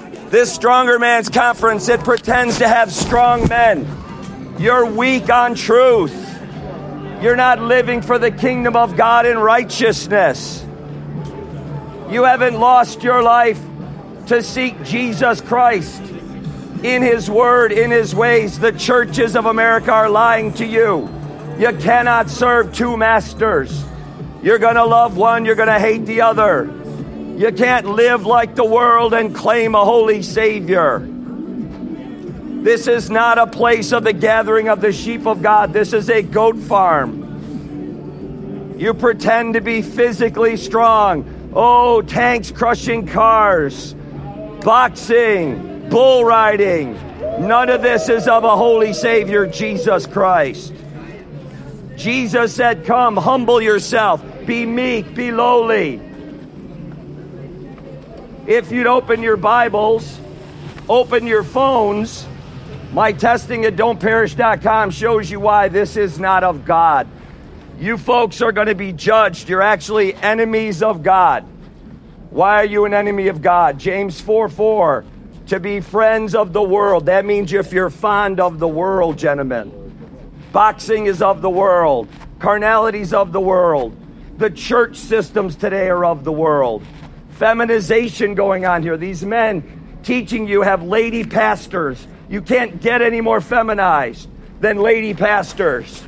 This Stronger Man's Conference, it pretends to have strong men. You're weak on truth. You're not living for the kingdom of God in righteousness. You haven't lost your life to seek Jesus Christ in His Word, in His ways. The churches of America are lying to you. You cannot serve two masters. You're going to love one, you're going to hate the other. You can't live like the world and claim a holy Savior. This is not a place of the gathering of the sheep of God. This is a goat farm. You pretend to be physically strong. Oh, tanks crushing cars, boxing, bull riding. None of this is of a holy Savior, Jesus Christ. Jesus said, come, humble yourself, be meek, be lowly. If you'd open your Bibles, open your phones, my testing at don'tperish.com shows you why this is not of God. You folks are going to be judged. You're actually enemies of God. Why are you an enemy of God? James 4:4, to be friends of the world. That means if you're fond of the world, gentlemen. Boxing is of the world. Carnality is of the world. The church systems today are of the world. Feminization going on here. These men teaching you have lady pastors. You can't get any more feminized than lady pastors.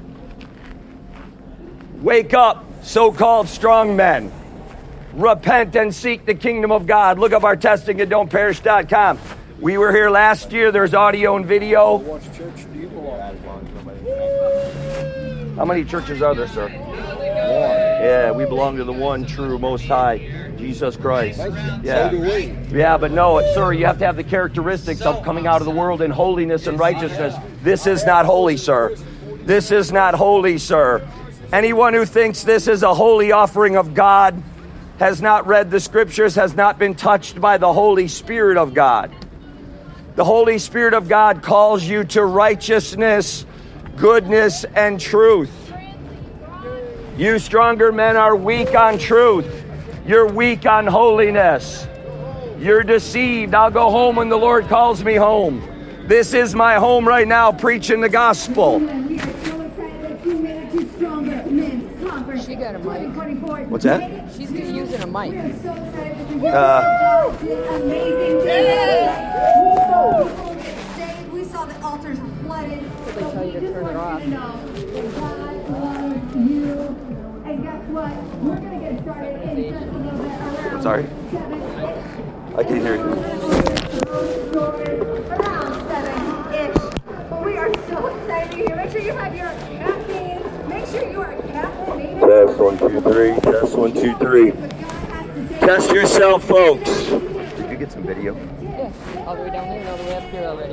Wake up, so-called strong men. Repent and seek the kingdom of God. Look up our testing at don'tperish.com. We were here last year. There's audio and video. What church do you belong to? How many churches are there, sir? One. Yeah, we belong to the one true, most high, Jesus Christ. Yeah. So do we. Yeah, but no, sir, you have to have the characteristics of coming out of the world in holiness and righteousness. This is not holy, sir. This is not holy, sir. Anyone who thinks this is a holy offering of God has not read the scriptures, has not been touched by the Holy Spirit of God. The Holy Spirit of God calls you to righteousness, goodness, and truth. You stronger men are weak on truth. You're weak on holiness. You're deceived. I'll go home when the Lord calls me home. This is my home right now, preaching the gospel. She got a mic. What's that? She's using a mic. We saw the altars flooded. Did they tell you to turn it off? And guess what? We're going to get started in just a little bit around. Sorry? I can't hear you. Around 7-ish. But we are so excited here. Make sure you have your caffeine. Make sure you are caffeinated. Test 1, 2, 3. Test 1, 2, 3. Test yourself, folks. Did you get some video? Yeah, all the way down there and all the way up here already.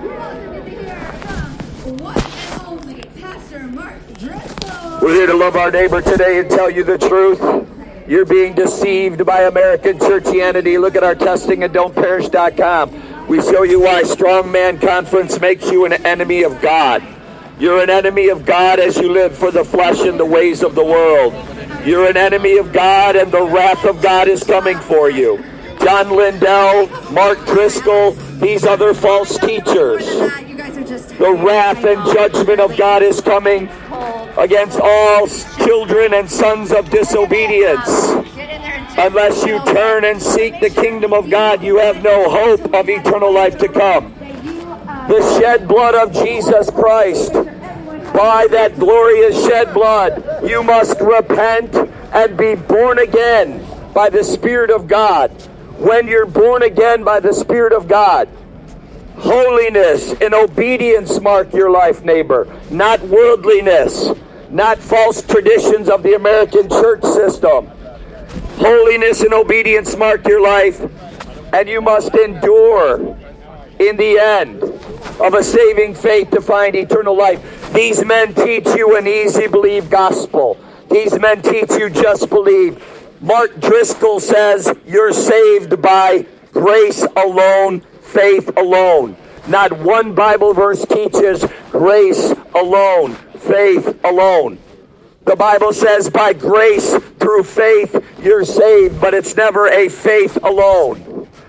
What and only Pastor Mark Driscoll. We're here to love our neighbor today and tell you the truth. You're being deceived by American churchianity. Look at our testing at don'tperish.com. We show you why Strong Man Conference makes you an enemy of God. You're an enemy of God as you live for the flesh and the ways of the world. You're an enemy of God, and the wrath of God is coming for you. John Lindell, Mark Driscoll, these other false teachers. The wrath and judgment of God is coming against all children and sons of disobedience. Unless you turn and seek the kingdom of God, you have no hope of eternal life to come. The shed blood of Jesus Christ, by that glorious shed blood, you must repent and be born again by the Spirit of God. When you're born again by the Spirit of God, holiness and obedience mark your life, neighbor, not worldliness, not false traditions of the American church system. Holiness and obedience mark your life, and you must endure in the end of a saving faith to find eternal life. These men teach you an easy believe gospel. These men teach you just believe. Mark Driscoll says you're saved by grace alone, faith alone. Not one Bible verse teaches grace alone, faith alone. The Bible says by grace through faith you're saved, but it's never a faith alone.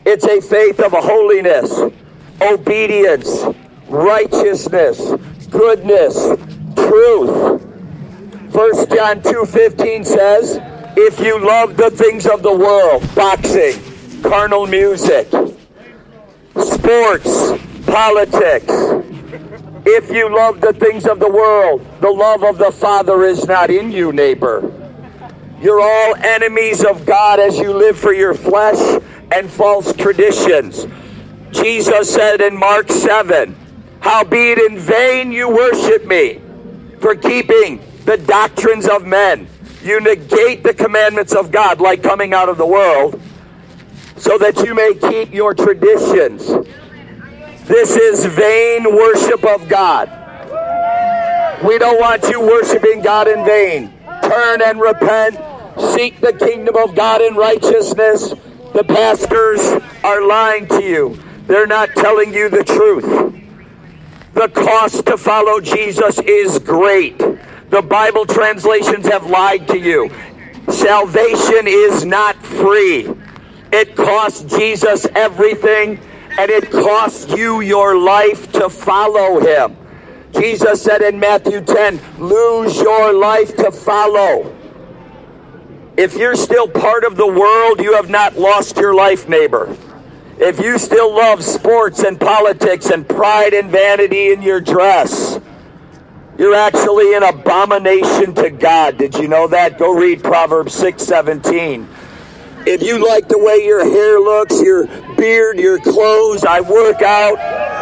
It's a faith of holiness, obedience, righteousness, goodness, truth. 1 John 2:15 says, if you love the things of the world, boxing, carnal music, sports, politics, if you love the things of the world, the love of the Father is not in you, neighbor. You're all enemies of God as you live for your flesh and false traditions. Jesus said in Mark 7, howbeit in vain you worship me for keeping the doctrines of men. You negate the commandments of God, like coming out of the world, so that you may keep your traditions. This is vain worship of God. We don't want you worshiping God in vain. Turn and repent. Seek the kingdom of God in righteousness. The pastors are lying to you. They're not telling you the truth. The cost to follow Jesus is great. The Bible translations have lied to you. Salvation is not free. It costs Jesus everything, and it costs you your life to follow him. Jesus said in Matthew 10, lose your life to follow. If you're still part of the world, you have not lost your life, neighbor. If you still love sports and politics and pride and vanity in your dress, you're actually an abomination to God. Did you know that? Go read Proverbs 6:17. If you like the way your hair looks, your beard, your clothes, I work out,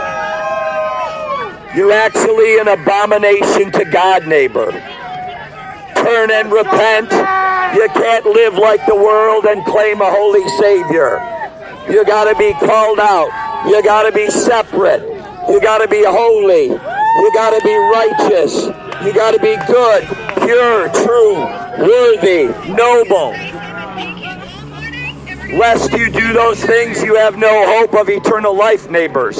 you're actually an abomination to God, neighbor. Turn and repent. You can't live like the world and claim a holy Savior. You got to be called out. You got to be separate. You got to be holy. You got to be righteous. You got to be good, pure, true, worthy, noble. Lest you do those things, you have no hope of eternal life, neighbors.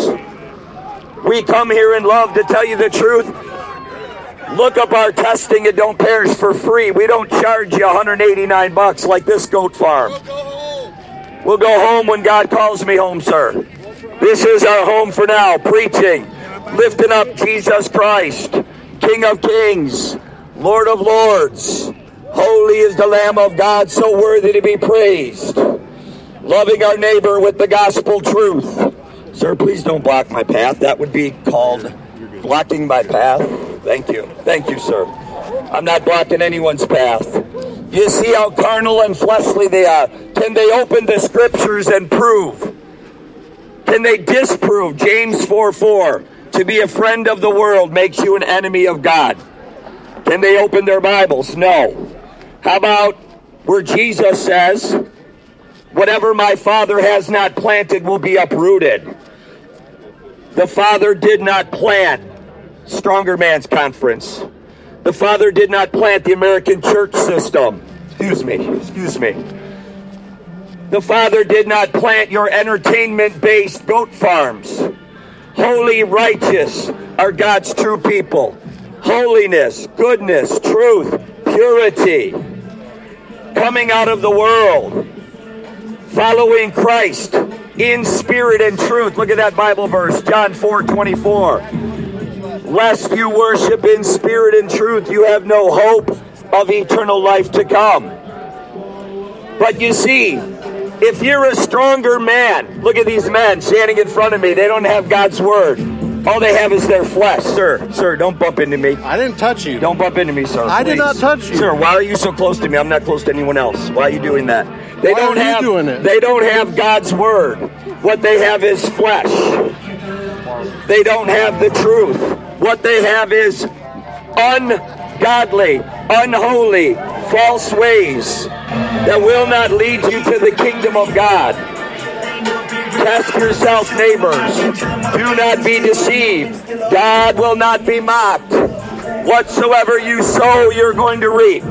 We come here in love to tell you the truth. Look up our testing and don't perish for free. We don't charge you $189 like this goat farm. We'll go home when God calls me home, sir. This is our home for now, preaching, lifting up Jesus Christ, King of Kings, Lord of Lords. Holy is the Lamb of God, so worthy to be praised. Loving our neighbor with the gospel truth. Sir, please don't block my path. That would be called blocking my path. Thank you. Thank you, sir. I'm not blocking anyone's path. You see how carnal and fleshly they are. Can they open the scriptures and prove? Can they disprove James 4:4? To be a friend of the world makes you an enemy of God. Can they open their Bibles? No. How about where Jesus says, whatever my Father has not planted will be uprooted. The Father did not plant Stronger Man's Conference. The Father did not plant the American church system. Excuse me. The Father did not plant your entertainment-based goat farms. Holy, righteous are God's true people. Holiness, goodness, truth, purity. Coming out of the world. Following Christ in spirit and truth. Look at that Bible verse, John 4:24. Lest you worship in spirit and truth, you have no hope of eternal life to come. But you see, if you're a stronger man, look at these men standing in front of me. They don't have God's word. All they have is their flesh. Sir, don't bump into me. I didn't touch you. Don't bump into me, sir. I did not touch you. Sir, why are you so close to me? I'm not close to anyone else. Why are you doing that? Why are you doing it? They don't have God's word. What they have is flesh. They don't have the truth. What they have is ungodly, unholy, false ways that will not lead you to the kingdom of God. Test yourself, neighbors. Do not be deceived. God will not be mocked. Whatsoever you sow, you're going to reap.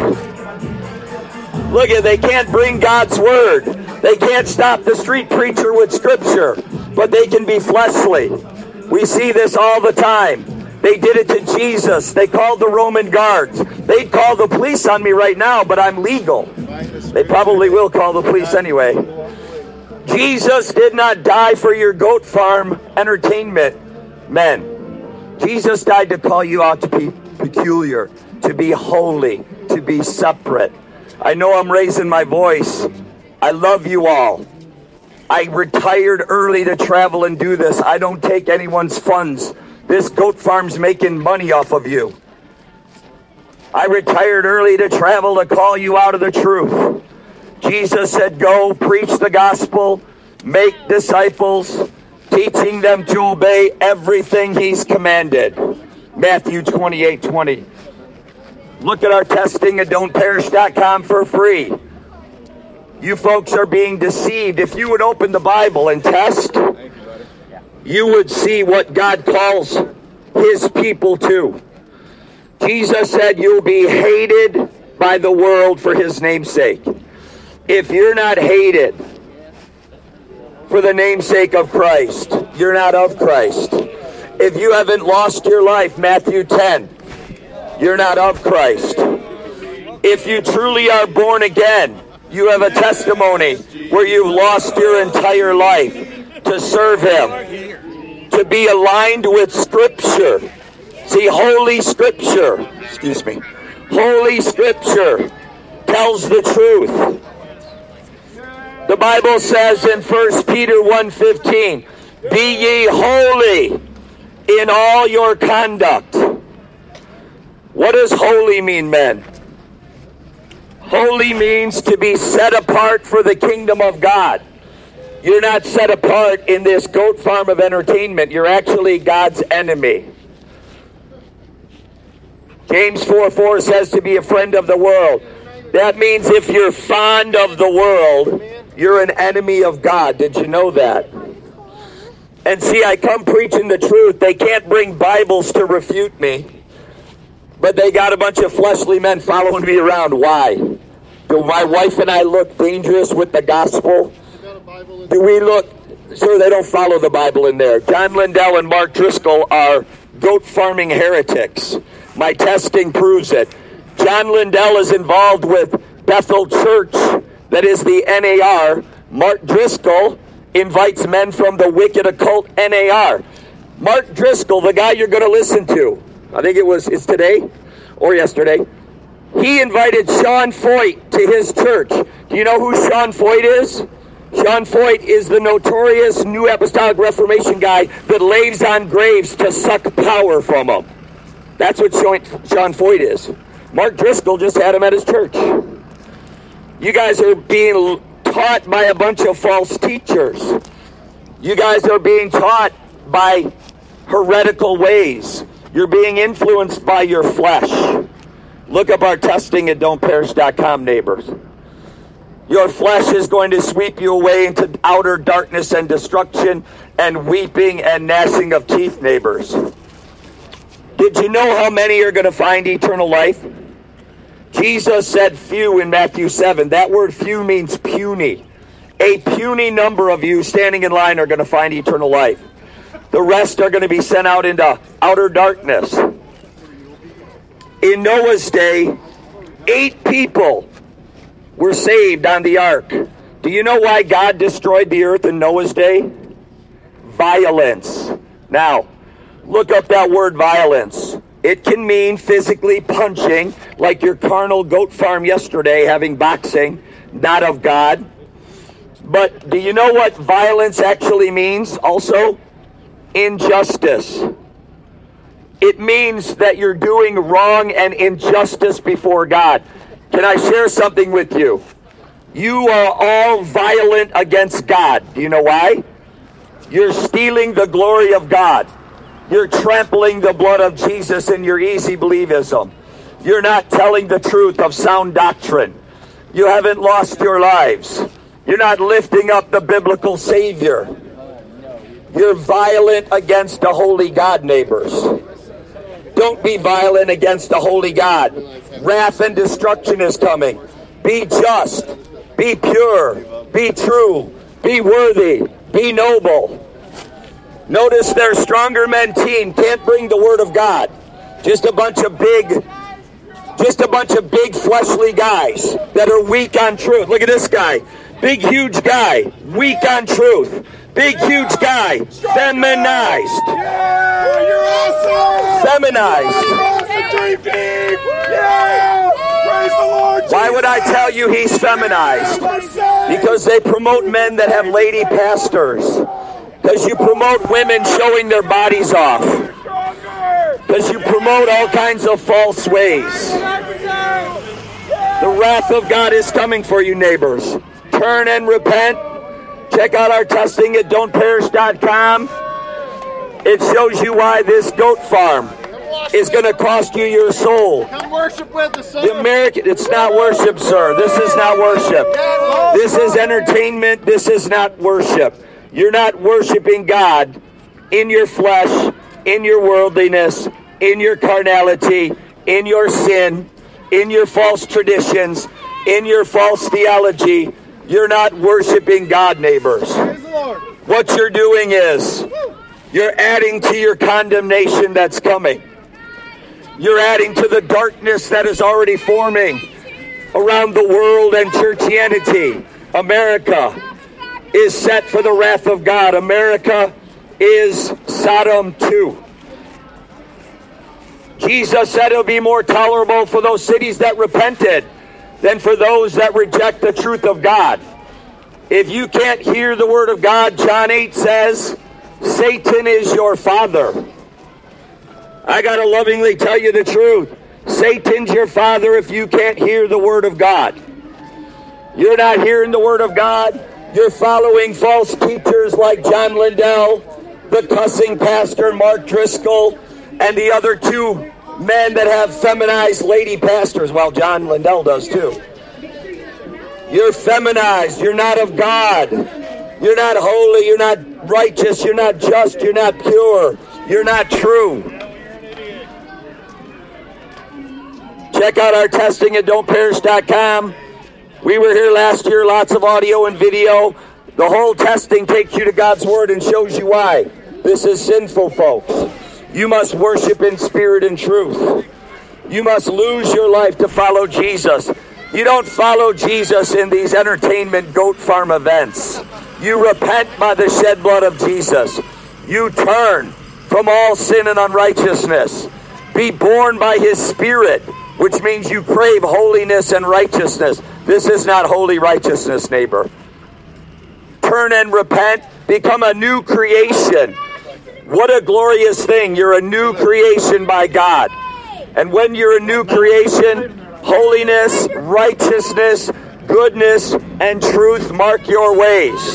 Look at, they can't bring God's word. They can't stop the street preacher with scripture, but they can be fleshly. We see this all the time. They did it to Jesus. They called the Roman guards. They'd call the police on me right now, but I'm legal. They probably will call the police anyway. Jesus did not die for your goat farm entertainment, men. Jesus died to call you out to be peculiar, to be holy, to be separate. I know I'm raising my voice. I love you all. I retired early to travel and do this. I don't take anyone's funds. This goat farm's making money off of you. I retired early to travel to call you out of the truth. Jesus said, go preach the gospel, make disciples, teaching them to obey everything he's commanded. Matthew 28:20. Look at our testing at don'tperish.com for free. You folks are being deceived. If you would open the Bible and test, you would see what God calls his people to. Jesus said you'll be hated by the world for his name's sake. If you're not hated for the namesake of Christ, you're not of Christ. If you haven't lost your life, Matthew 10, you're not of Christ. If you truly are born again, you have a testimony where you've lost your entire life to serve him, to be aligned with Scripture. See, Holy Scripture tells the truth. The Bible says in 1 Peter 1:15, be ye holy in all your conduct. What does holy mean, men? Holy means to be set apart for the kingdom of God. You're not set apart in this goat farm of entertainment. You're actually God's enemy. James 4:4 says to be a friend of the world. That means if you're fond of the world, you're an enemy of God. Did you know that? And see, I come preaching the truth. They can't bring Bibles to refute me. But they got a bunch of fleshly men following me around. Why? Do my wife and I look dangerous with the gospel? Do we look... Sir, they don't follow the Bible in there. John Lindell and Mark Driscoll are goat farming heretics. My testing proves it. John Lindell is involved with Bethel Church, that is the NAR. Mark Driscoll invites men from the wicked occult NAR. Mark Driscoll, the guy you're going to listen to, I think it's today or yesterday, he invited Sean Foyt to his church. Do you know who Sean Foyt is? Sean Foyt is the notorious New Apostolic Reformation guy that lays on graves to suck power from them. That's what Sean Foyt is. Mark Driscoll just had him at his church. You guys are being taught by a bunch of false teachers. You guys are being taught by heretical ways. You're being influenced by your flesh. Look up our testing at don'tperish.com, neighbors. Your flesh is going to sweep you away into outer darkness and destruction and weeping and gnashing of teeth, neighbors. Did you know how many are going to find eternal life? Jesus said few in Matthew 7. That word few means puny. A puny number of you standing in line are going to find eternal life. The rest are going to be sent out into outer darkness. In Noah's day, 8 people were saved on the ark. Do you know why God destroyed the earth in Noah's day? Violence. Now, look up that word violence. It can mean physically punching, like your carnal goat farm yesterday having boxing, not of God. But do you know what violence actually means also? Injustice. It means that you're doing wrong and injustice before God. Can I share something with you? You are all violent against God. Do you know why? You're stealing the glory of God. You're trampling the blood of Jesus in your easy believism. You're not telling the truth of sound doctrine. You haven't lost your lives. You're not lifting up the biblical Savior. You're violent against a holy God, neighbors. Don't be violent against a holy God. Wrath and destruction is coming. Be just. Be pure. Be true. Be worthy. Be noble. Notice their Stronger Men team can't bring the word of God. Just a bunch of big fleshly guys that are weak on truth. Look at this guy. Big, huge guy, weak on truth. Big, huge guy, feminized. Yeah, you're awesome. Feminized. Yeah. Praise the Lord. Why would I tell you he's feminized? Because they promote men that have lady pastors. Because you promote women showing their bodies off. Because you promote all kinds of false ways. The wrath of God is coming for you, neighbors. Turn and repent. Check out our testing at don'tperish.com. It shows you why this goat farm is going to cost you your soul. Come worship with us, The American, it's not worship, sir. This is not worship. This is entertainment. This is not worship. You're not worshiping God in your flesh, in your worldliness, in your carnality, in your sin, in your false traditions, in your false theology. You're not worshiping God, neighbors. What you're doing is you're adding to your condemnation that's coming. You're adding to the darkness that is already forming around the world and churchianity. America is set for the wrath of God. America is Sodom too. Jesus said it'll be more tolerable for those cities that repented than for those that reject the truth of God. If you can't hear the word of God, John 8 says, Satan is your father. I got to lovingly tell you the truth. Satan's your father if you can't hear the word of God. You're not hearing the word of God. You're following false teachers like John Lindell, the cussing pastor Mark Driscoll, and the other two men that have feminized lady pastors. Well, John Lindell does too. You're feminized. You're not of God. You're not holy. You're not righteous. You're not just. You're not pure. You're not true. Check out our testing at don'tperish.com. We were here last year, lots of audio and video. The whole testing takes you to God's Word and shows you why. This is sinful, folks. You must worship in spirit and truth. You must lose your life to follow Jesus. You don't follow Jesus in these entertainment goat farm events. You repent by the shed blood of Jesus. You turn from all sin and unrighteousness. Be born by His Spirit, which means you crave holiness and righteousness. This is not holy righteousness, neighbor. Turn and repent. Become a new creation. What a glorious thing. You're a new creation by God. And when you're a new creation, holiness, righteousness, goodness, and truth mark your ways.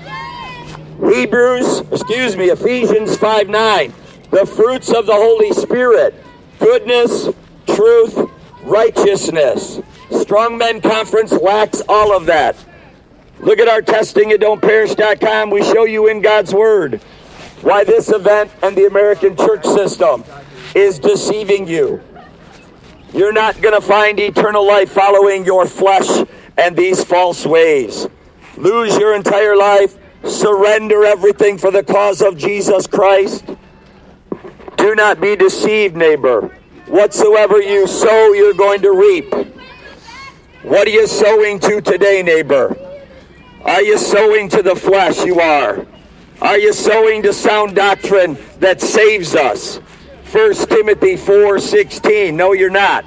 Ephesians 5:9. The fruits of the Holy Spirit. Goodness, truth, righteousness. Strongmen Conference lacks all of that. Look at our testing at don'tperish.com. We show you in God's Word why this event and the American church system is deceiving you. You're not going to find eternal life following your flesh and these false ways. Lose your entire life. Surrender everything for the cause of Jesus Christ. Do not be deceived, neighbor. Whatsoever you sow, you're going to reap. What are you sowing to today, neighbor? Are you sowing to the flesh? You are. Are you sowing to sound doctrine that saves us? 1 Timothy 4:16. No, you're not.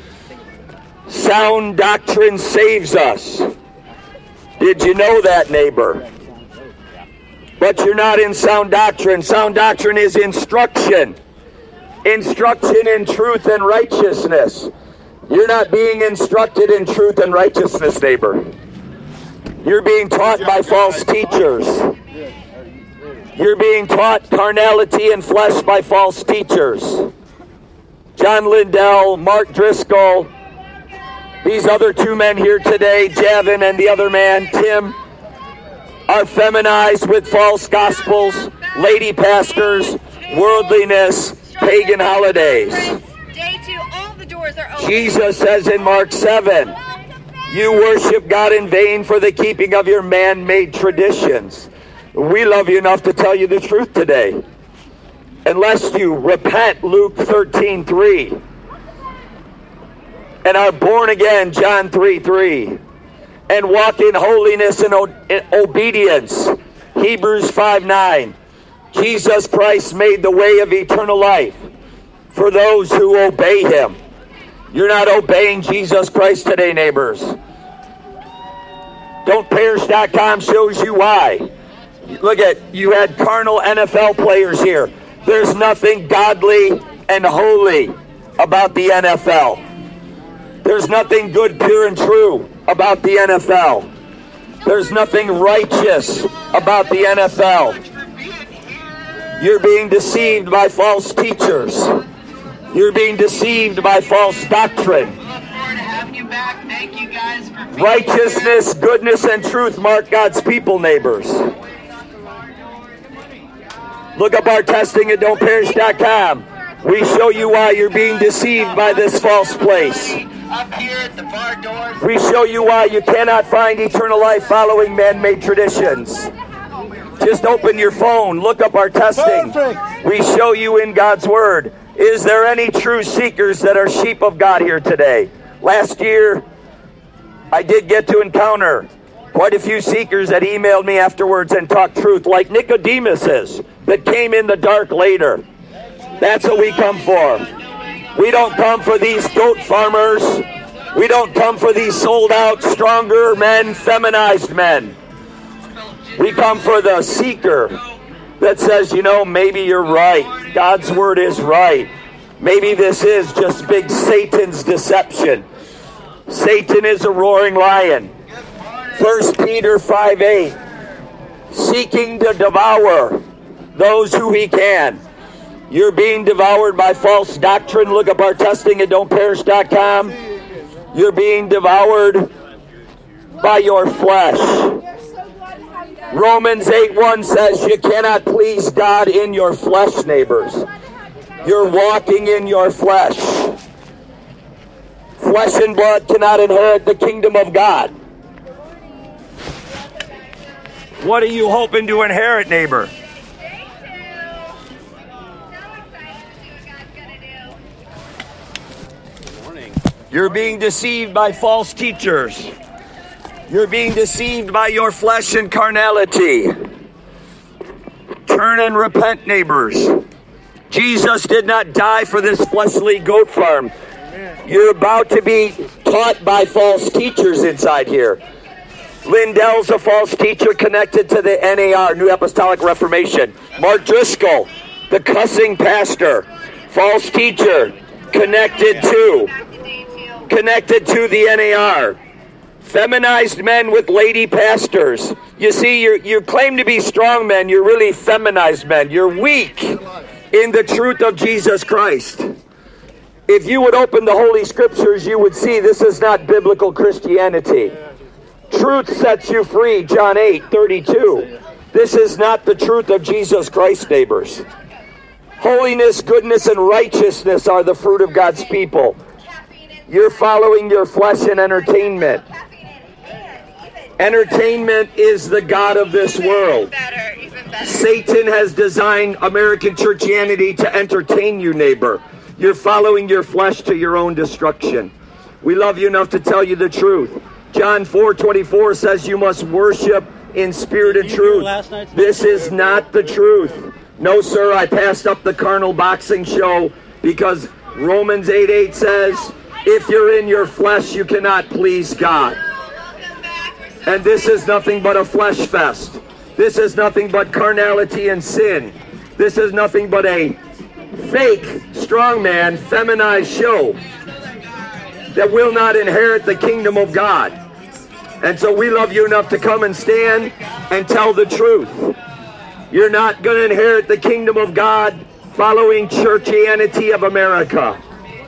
Sound doctrine saves us. Did you know that, neighbor? But you're not in sound doctrine. Sound doctrine is instruction. Instruction in truth and righteousness. You're not being instructed in truth and righteousness, neighbor. You're being taught by false teachers. You're being taught carnality and flesh by false teachers. John Lindell, Mark Driscoll, these other two men here today, Javin and the other man, Tim, are feminized with false gospels, lady pastors, worldliness, pagan holidays. Day 2, all the doors are open. Jesus says in Mark 7, you worship God in vain for the keeping of your man-made traditions. We love you enough to tell you the truth today. Unless you repent, Luke 13:3, and are born again, John 3:3, and walk in holiness and obedience. Hebrews 5:9. Jesus Christ made the way of eternal life for those who obey him. You're not obeying Jesus Christ today, neighbors. Don'tPerish.com shows you why. Look at, you had carnal NFL players here. There's nothing godly and holy about the NFL. There's nothing good, pure, and true about the NFL. There's nothing righteous about the NFL. You're being deceived by false teachers. You're being deceived by false doctrine. Righteousness, goodness, and truth mark God's people, neighbors. Look up our testing at don'tperish.com. We show you why you're being deceived by this false place. Up here at the bar doors. We show you why you cannot find eternal life following man-made traditions. Just open your phone, look up our testing. We show you in God's Word. Is there any true seekers that are sheep of God here today? Last year, I did get to encounter quite a few seekers that emailed me afterwards and talked truth, like Nicodemuses that came in the dark later. That's what we come for. We don't come for these goat farmers. We don't come for these sold out, stronger men, feminized men. We come for the seeker that says, you know, maybe you're right. God's word is right. Maybe this is just big Satan's deception. Satan is a roaring lion. 1 Peter 5:8. Seeking to devour those who he can. You're being devoured by false doctrine. Look up our testing at don'tperish.com. You're being devoured by your flesh. Romans 8:1 says you cannot please God in your flesh, neighbors. You're walking in your flesh. Flesh and blood cannot inherit the kingdom of God. What are you hoping to inherit, neighbor? You're being deceived by false teachers. You're being deceived by your flesh and carnality. Turn and repent, neighbors. Jesus did not die for this fleshly goat farm. You're about to be taught by false teachers inside here. Lindell's a false teacher connected to the NAR, New Apostolic Reformation. Mark Driscoll, the cussing pastor, false teacher, connected to the NAR. Feminized men with lady pastors. You see, you claim to be strong men, you're really feminized men. You're weak in the truth of Jesus Christ. If you would open the Holy Scriptures, you would see this is not biblical Christianity. Truth sets you free, John 8:32. This is not the truth of Jesus Christ, neighbors. Holiness, goodness, and righteousness are the fruit of God's people. You're following your flesh and entertainment. Entertainment is the god of this world. Satan has designed American churchianity to entertain you, neighbor. You're following your flesh to your own destruction. We love you enough to tell you the truth. John 4:24 says you must worship in spirit and truth. This is not the truth. No, sir, I passed up the carnal boxing show because Romans 8:8 says, if you're in your flesh, you cannot please God. And this is nothing but a flesh fest. This is nothing but carnality and sin. This is nothing but a fake, strongman, feminized show that will not inherit the kingdom of God. And so we love you enough to come and stand and tell the truth. You're not going to inherit the kingdom of God following churchianity of America.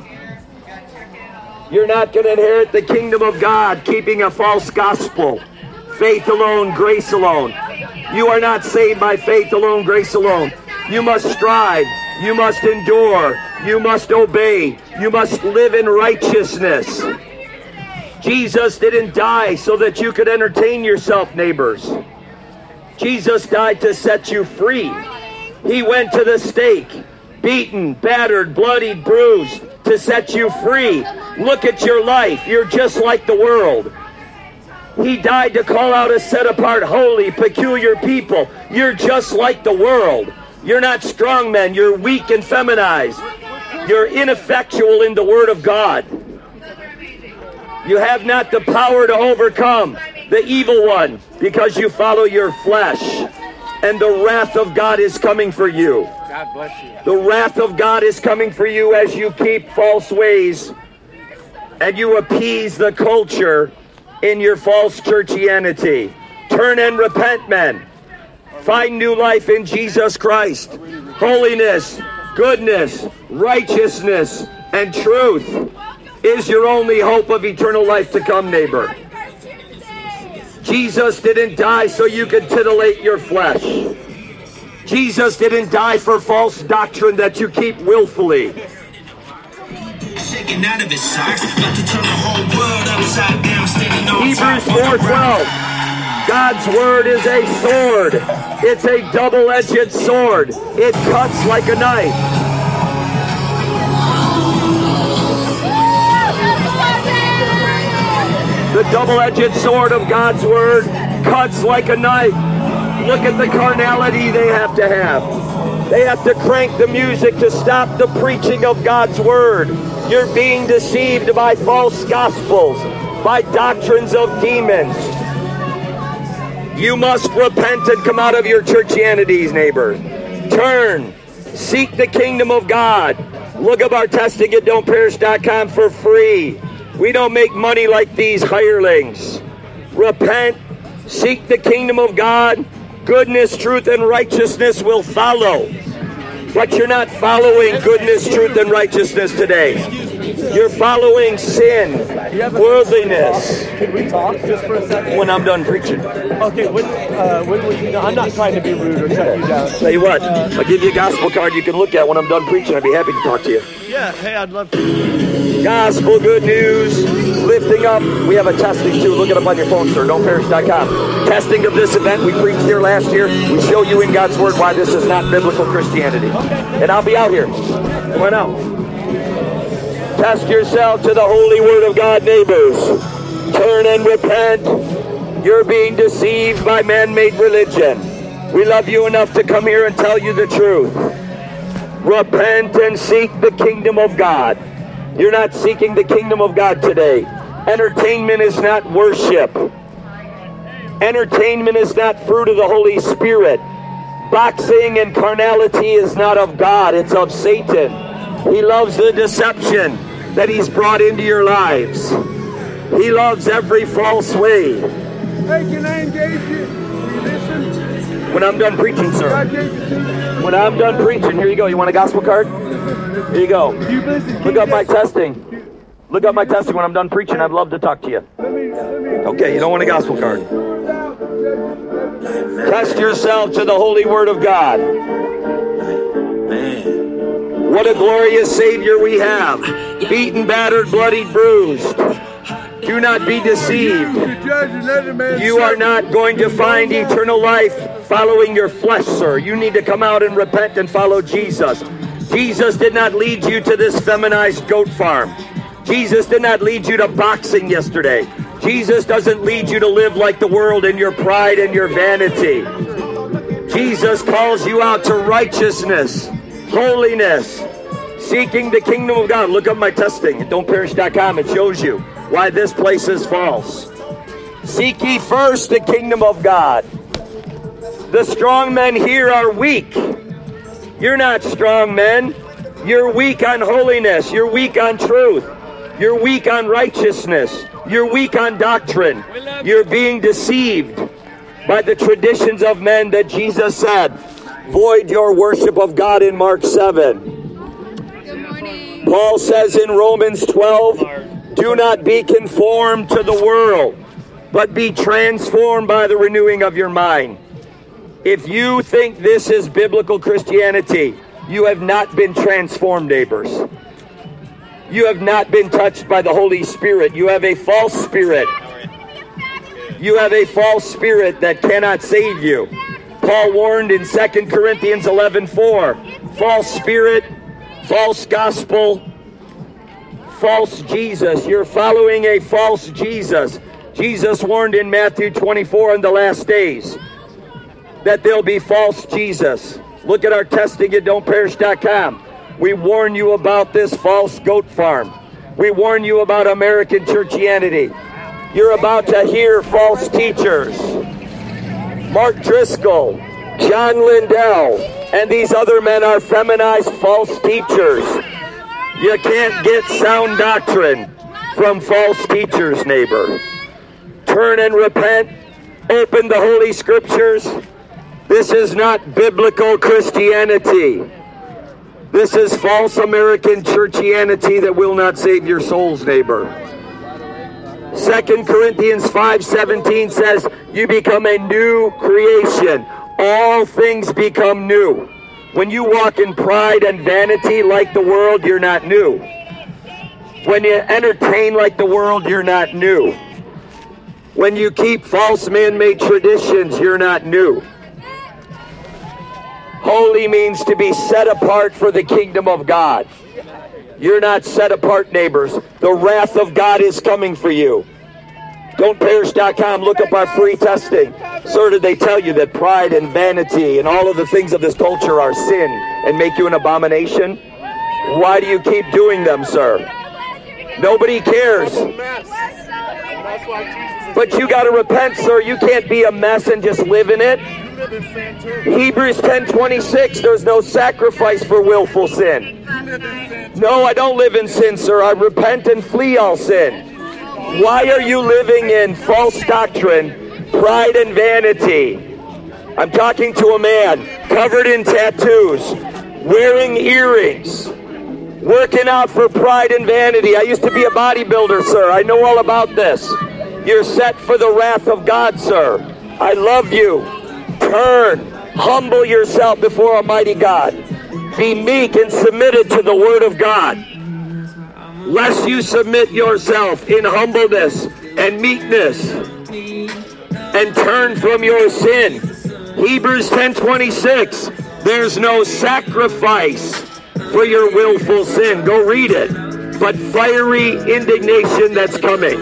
You're not going to inherit the kingdom of God keeping a false gospel. Faith alone, grace alone. You are not saved by faith alone, grace alone. You must strive. You must endure. You must obey. You must live in righteousness. Jesus didn't die so that you could entertain yourself, neighbors. Jesus died to set you free. He went to the stake, beaten, battered, bloodied, bruised, to set you free. Look at your life. You're just like the world. He died to call out a set-apart, holy, peculiar people. You're just like the world. You're not strong men. You're weak and feminized. You're ineffectual in the Word of God. You have not the power to overcome the evil one because you follow your flesh. And the wrath of God is coming for you. God bless you. The wrath of God is coming for you as you keep false ways and you appease the culture in your false churchianity. Turn and repent, men. Find new life in Jesus Christ. Holiness, goodness, righteousness, and truth is your only hope of eternal life to come, neighbor. Jesus didn't die so you could titillate your flesh. Jesus didn't die for false doctrine that you keep willfully. Shaking out of his socks, about to turn the whole world upside down, standing on Hebrews top. 4:12. God's word is a sword. It's a double-edged sword. It cuts like a knife. The double-edged sword of God's word cuts like a knife. Look at the carnality they have to have. They have to crank the music to stop the preaching of God's word. You're being deceived by false gospels, by doctrines of demons. You must repent and come out of your churchianities, neighbor. Turn. Seek the kingdom of God. Look up our testing at don'tperish.com for free. We don't make money like these hirelings. Repent. Seek the kingdom of God. Goodness, truth, and righteousness will follow. But you're not following goodness, truth, and righteousness today. You're following sin, worldliness. Can we talk just for a second? When I'm done preaching. Okay, when would you know? I'm not trying to be rude or shut you down. Tell you what, I'll give you a gospel card you can look at when I'm done preaching. I'd be happy to talk to you. Yeah, hey, I'd love to. Gospel, good news, lifting up. We have a testing too. Look it up on your phone, sir. Don'tperish.com. Testing of this event. We preached here last year. We show you in God's Word why this is not biblical Christianity. And I'll be out here. Come on out. Test yourself to the holy Word of God, neighbors. Turn and repent. You're being deceived by man-made religion. We love you enough to come here and tell you the truth. Repent and seek the kingdom of God. You're not seeking the kingdom of God today. Entertainment is not worship. Entertainment is not fruit of the Holy Spirit. Boxing and carnality is not of God, it's of Satan. He loves the deception that he's brought into your lives. He loves every false way. Hey, can I engage you? Listen. When I'm done preaching, sir. God gave it to you. When I'm done preaching, here you go. You want a gospel card? Here you go. You listen. Look up my testing. Look up my testing. When I'm done preaching, I'd love to talk to you. Let me. Okay, you don't want a gospel card. Test yourself to the holy Word of God. What a glorious Savior we have. Beaten, battered, bloodied, bruised. Do not be deceived. You are not going to find eternal life following your flesh, sir. You need to come out and repent and follow Jesus. Jesus did not lead you to this feminized goat farm. Jesus did not lead you to boxing yesterday. Jesus doesn't lead you to live like the world in your pride and your vanity. Jesus calls you out to righteousness, holiness, seeking the kingdom of God. Look up my testing at don'tperish.com. It shows you why this place is false. Seek ye first the kingdom of God. The strong men here are weak. You're not strong men. You're weak on holiness. You're weak on truth. You're weak on righteousness. You're weak on doctrine. You're being deceived by the traditions of men that Jesus said, void your worship of God in Mark 7. Good morning. Paul says in Romans 12, do not be conformed to the world, but be transformed by the renewing of your mind. If you think this is biblical Christianity, you have not been transformed, neighbors. You have not been touched by the Holy Spirit. You have a false spirit. You have a false spirit that cannot save you. Paul warned in 2 Corinthians 11:4, false spirit, false gospel, false Jesus. You're following a false Jesus. Jesus warned in Matthew 24 in the last days that there'll be false Jesus. Look at our testing at don'tperish.com. We warn you about this false goat farm. We warn you about American churchianity. You're about to hear false teachers. Mark Driscoll, John Lindell, and these other men are feminized false teachers. You can't get sound doctrine from false teachers, neighbor. Turn and repent. Open the Holy Scriptures. This is not biblical Christianity. This is false American churchianity that will not save your souls, neighbor. 2 Corinthians 5:17 says, you become a new creation. All things become new. When you walk in pride and vanity like the world, you're not new. When you entertain like the world, you're not new. When you keep false man-made traditions, you're not new. Holy means to be set apart for the kingdom of God. You're not set apart, neighbors. The wrath of God is coming for you. Don'tPerish.com, look up our free testing. Sir, did they tell you that pride and vanity and all of the things of this culture are sin and make you an abomination? Why do you keep doing them, sir? Nobody cares. But you got to repent, sir. You can't be a mess and just live in it. Hebrews 10:26, there's no sacrifice for willful sin. No, I don't live in sin, sir. I repent and flee all sin. Why are you living in false doctrine, pride and vanity? I'm talking to a man covered in tattoos, wearing earrings, working out for pride and vanity. I used to be a bodybuilder, sir. I know all about this. You're set for the wrath of God, sir. I love you. Turn, humble yourself before Almighty God. Be meek and submitted to the Word of God. Lest you submit yourself in humbleness and meekness and turn from your sin. Hebrews 10:26, there's no sacrifice for your willful sin. Go read it. But fiery indignation that's coming.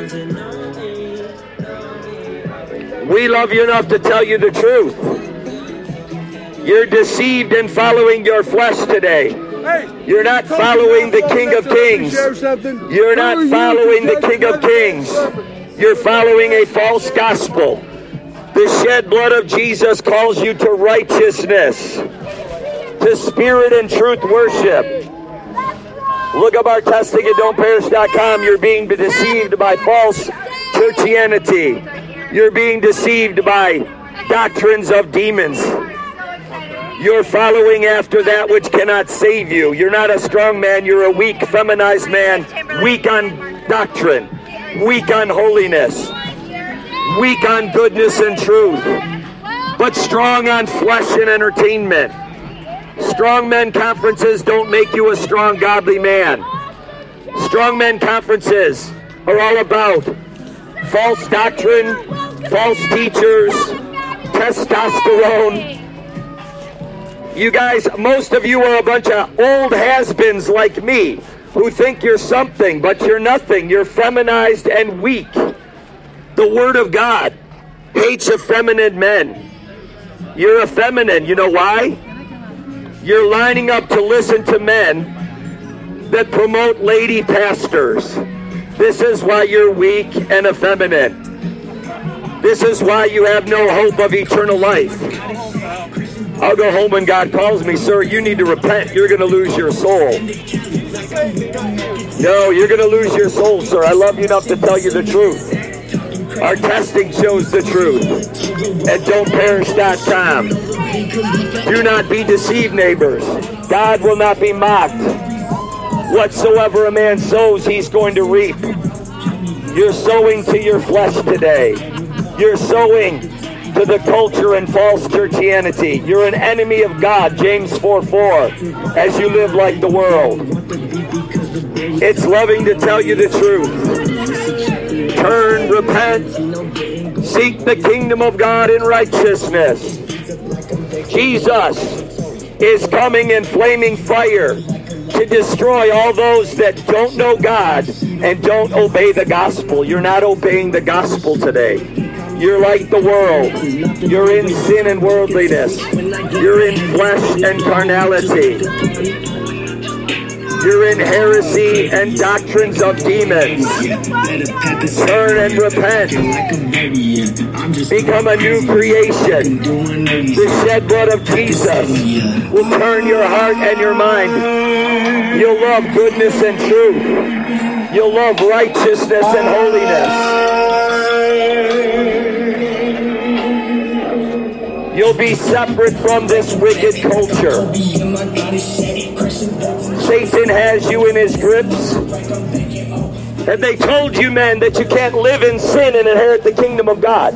We love you enough to tell you the truth. You're deceived in following your flesh today. You're not following the King of Kings. You're not following the King of Kings. You're following a false gospel. The shed blood of Jesus calls you to righteousness, to spirit and truth worship. Look up our testing at don'tperish.com. You're being deceived by false churchianity. You're being deceived by doctrines of demons. You're following after that which cannot save you. You're not a strong man. You're a weak, feminized man. Weak on doctrine. Weak on holiness. Weak on goodness and truth. But strong on flesh and entertainment. Strong men conferences don't make you a strong, godly man. Strong men conferences are all about false doctrine, false teachers, testosterone. You guys, most of you are a bunch of old has-beens like me who think you're something, but you're nothing. You're feminized and weak. The Word of God hates effeminate men. You're effeminate. You know why? You're lining up to listen to men that promote lady pastors. This is why you're weak and effeminate. This is why you have no hope of eternal life. I'll go home when God calls me, sir, you need to repent. You're going to lose your soul. No, you're going to lose your soul, sir. I love you enough to tell you the truth. Our testing shows the truth. At don'tperish.com. Do not be deceived, neighbors. God will not be mocked. Whatsoever a man sows, he's going to reap. You're sowing to your flesh today. You're sowing to the culture and false churchianity. You're an enemy of God, James 4:4, as you live like the world. It's loving to tell you the truth. Turn, repent, seek the kingdom of God in righteousness. Jesus is coming in flaming fire to destroy all those that don't know God and don't obey the gospel. You're not obeying the gospel today. You're like the world. You're in sin and worldliness. You're in flesh and carnality. You're in heresy and doctrines of demons. Turn and repent. Become a new creation. The shed blood of Jesus will turn your heart and your mind. You'll love goodness and truth. You'll love righteousness and holiness. You'll be separate from this wicked culture. Satan has you in his grips. And they told you, men, that you can't live in sin and inherit the kingdom of God.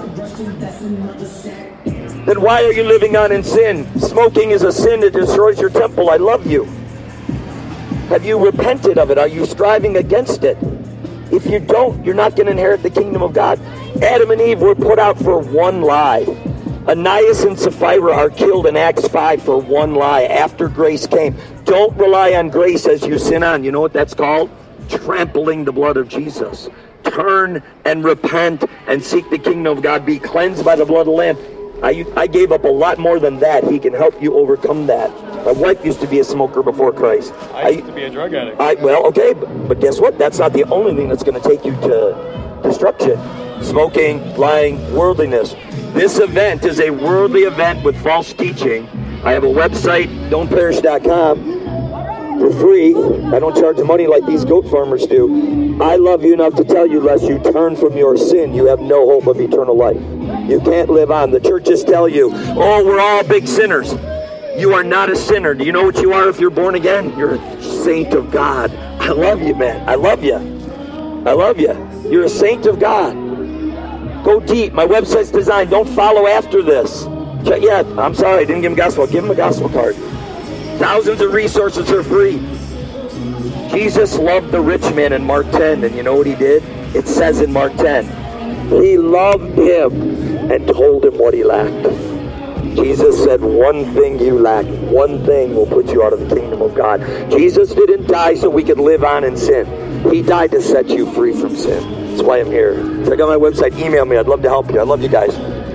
Then why are you living on in sin? Smoking is a sin that destroys your temple. I love you. Have you repented of it? Are you striving against it? If you don't, you're not going to inherit the kingdom of God. Adam and Eve were put out for one lie. Ananias and Sapphira are killed in Acts 5 for one lie after grace came. Don't rely on grace as you sin on. You know what that's called? Trampling the blood of Jesus. Turn and repent and seek the kingdom of God. Be cleansed by the blood of the Lamb. I gave up a lot more than that. He can help you overcome that. My wife used to be a smoker before Christ. I used to be a drug addict. Okay, but guess what? That's not the only thing that's going to take you to destruction. Smoking, lying, worldliness. This event is a worldly event with false teaching. I have a website, don'tperish.com, for free. I don't charge money like these goat farmers do. I love you enough to tell you, lest you turn from your sin, you have no hope of eternal life. You can't live on. The churches tell you, oh, we're all big sinners. You are not a sinner. Do you know what you are if you're born again? You're a saint of God. I love you, man. I love you. I love you. You're a saint of God. Go deep. My website's designed. Don't follow after this. Yeah, I'm sorry. I didn't give him gospel. Give him a gospel card. Thousands of resources are free. Jesus loved the rich man in Mark 10. And you know what he did? It says in Mark 10. He loved him and told him what he lacked. Jesus said, one thing you lack. One thing will put you out of the kingdom of God. Jesus didn't die so we could live on in sin. He died to set you free from sin. That's why I'm here. Check out my website. Email me. I'd love to help you. I love you guys.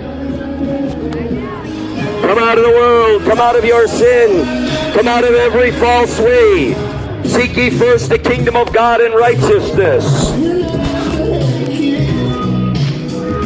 Come out of the world. Come out of your sin. Come out of every false way. Seek ye first the kingdom of God and righteousness.